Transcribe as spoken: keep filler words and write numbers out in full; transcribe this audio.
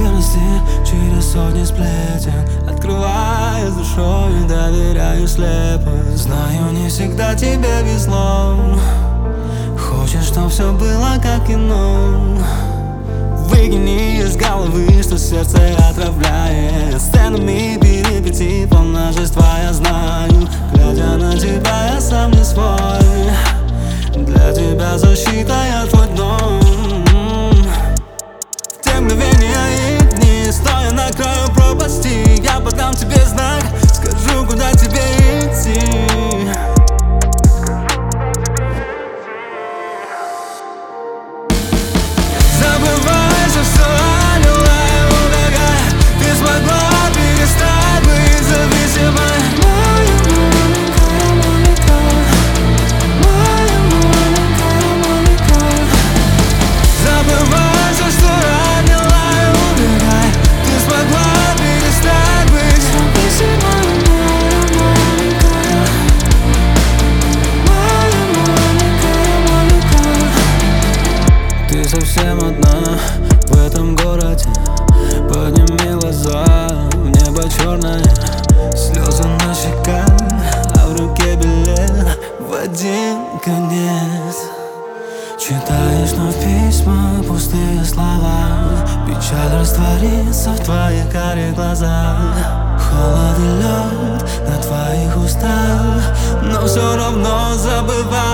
верности через сотни сплетен. Открываю душой и доверяю слепо. Знаю, не всегда тебе везло. Хочешь, чтоб все было как кино. Выкини из головы, что сердце отравляет. Сценами перипетий полна жизнь твоя, знаю. Глядя на тебя, я сам не свой. Для тебя защита, я твой дом. В те мгновения и дни, стоя на краю пропасти, я подам тебе знак, скажу, куда тебе идти. Совсем одна в этом городе. Подними глаза, в небо черное, слезы на щеках, а в руке билет в один конец. Читаешь вновь письма, пустые слова, печаль растворится в твоих карих глазах. Холод и лед на твоих устах, но все равно забывай.